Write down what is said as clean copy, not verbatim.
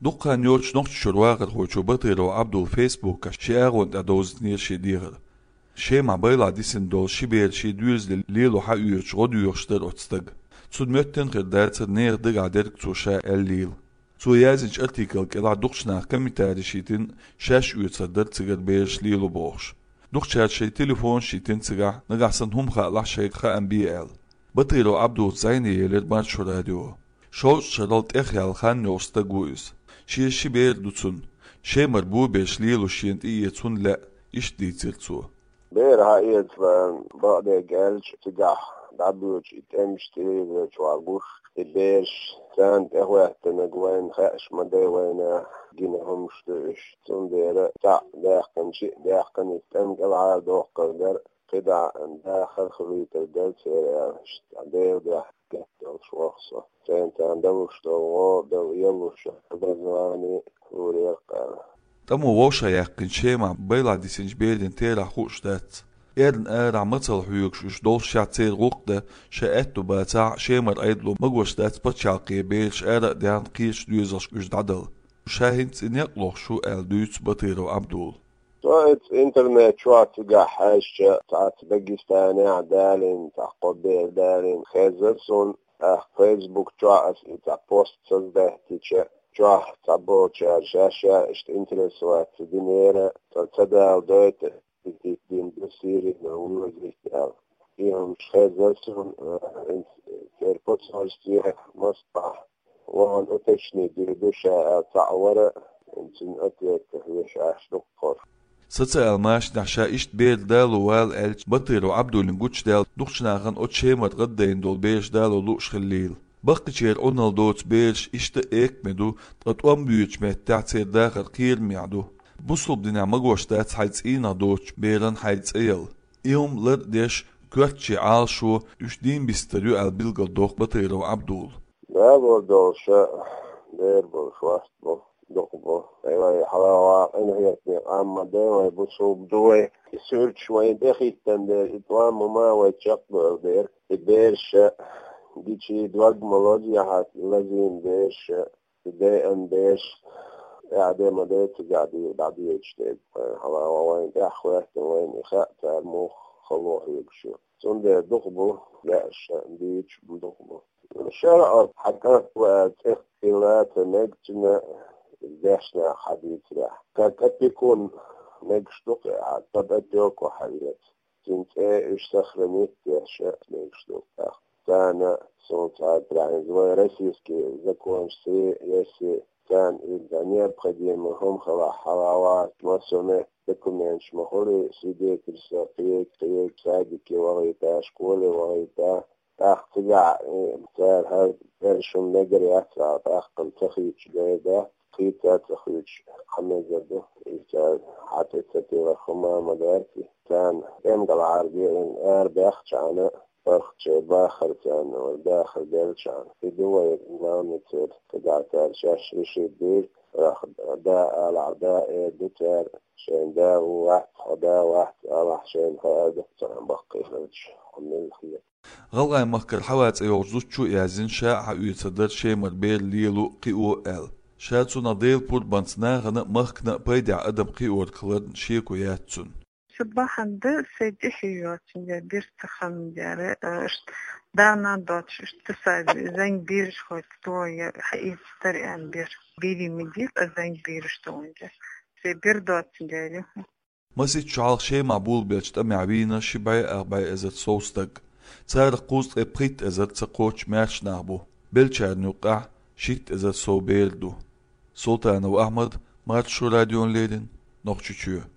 دقان يورش نقش شرواغر خوشو بطيرو عبدو فيسبوك شاغون تدوز نير شديغر شي مع بيلا ديسن دول شبير شي دوز ليلو حا يورش غدو يورشتر اتستغ تسود ميتن غير دارتر نير دقا ديرك تو شا الليل تو يازنش ارتيكل كلا دقشنا كميتاري شيتن شاش يورتصدر تسغر بيرش ليلو بوش دقشات شي تليفون شيتن تسغا نغاسن هم خالاح شيك خا ام بي ال بطيرو عبدو زيني يلد مارشو راديو شوش شرلت اخيال خان نوستغويز شي شبير دوتسون شي مربو بيش ليلو شينت ايتسون لا ايش دي تيرتسو بير هايت بعد قالش تجاه دابلوش اتمشتي شواربوش البيش كانت اخوات نقوين خاش مدى وين جينهم شتوش تون بير تاع داخل شيء داخل يتم على دوق قدر قدع داخل خريطة الدل سيرا دير داخل كتل شوخصة كانت عندوش دو يلوش بزواني وريقال تمو ووشا يقين شي مع بيلا دي سنجبيرين تيرا خوش دات ايرن ارع مطل حيوك شوش دول شاتير غوقده شاعتو باتاع شيمر ايدلو مغوش دات بچاقي بيش ارع ديان قيش دوزش كوش دعدل شاهنت ان يقلوخ شو ال دوز بطيرو عبدول طاعت انترنت شو تقع حاشة تاعت باكستاني عدالين تاع قبيل دالين خيزرسون فيسبوك شو تاع بوست صزده تيشا شو تاع بوتشار شاشة اشت انترسوات دينيرا تاع دويت دين بسيري نقول زيكال يوم خيزرسون كيربوت صارستيه مصباح وان اتشني ديردوشا تاع ورا انتن اتيت هيش عاش دكتور ستسأل ماش نحشا إشت بير دالو وال ألج بطيرو عبدو لنقوش دال دخشناغن أتشيمت غدين دول بيش دالو لوش خليل بقي شير أونال دوت بيش إشت إيك مدو تقوم بيوش ميت تعتير داخل قير ميعدو بصلب دينا مغوش دات حيث إينا دوش بيرن حيث إيل إيوم لر ديش كواتشي عالشو يشدين بيستريو البلغة دوخ بطيرو عبدول لا بردوشا دير بوشواستو دقبو ايوه حلاوة انا هي اما داوي بصوب دوي سيرت شوية داخل تندر اتوام ما ويتشقبر دير بيرش ديشي دواج ملوجيا حات لازم بيرش دي ان بيرش قاعدة ما ديت قاعدة يجتيب حلاوة وين اخوات وين اخاء تارموخ خلوه يبشو سندر دقبو لا بيتش بدقبو الشرع حكت وقت اختلاف نجتنا داشنا حديث راح كانت يكون نجشتوك حتى بديوك وحديث كنت ايش تخرميت يا شيخ نجشتوك كان صوت عبران زوي رسيسكي زكوان سي يسي كان الدنيا بقديم هم خلا حلاوات مصمي دكومنش مخوري سيدي كرسا قيك سادكي وغيتا شكولي وغيتا تاخذ مثال هذا version نجري أسرع تاخذ تخيج جيدة قيتها تخيج حمزة مثال حتى تتير خما مدارتي كان يمقل عربي بأخش عنه أخش باخر كان وداخل ديرش عنه في دول نعم يصير كدعتار شاش رشي بير راح داء العداء دوتار شين دا واحد الله شين هذا سلام بقي خرج من الخير غلغاي مخكر حوات ايوزوش شو يازين شاع يتصدر شي مربير ليلو قيو ال شاتسو ناديل بود بانسناغنا مخكنا بيدع ادم قيور كلن شيكو ياتسون صباحا ده سيدي حيواتين بير تخم جاري دانا دوتش تساعد زين بيرش خوت توي حقيقة تريان بيري مدير زين بيرش توي سي بير دوتش جاري مسيت شعال شي معبول بيلش تمعبينا شبعي أربعي ازت صوستك تسار قوست ابقيت ازت تقوش مارش نعبو بلشار نوقع شيت ازت صو بيردو سلطان وأحمد مارتشو راديون ليدن نوخشو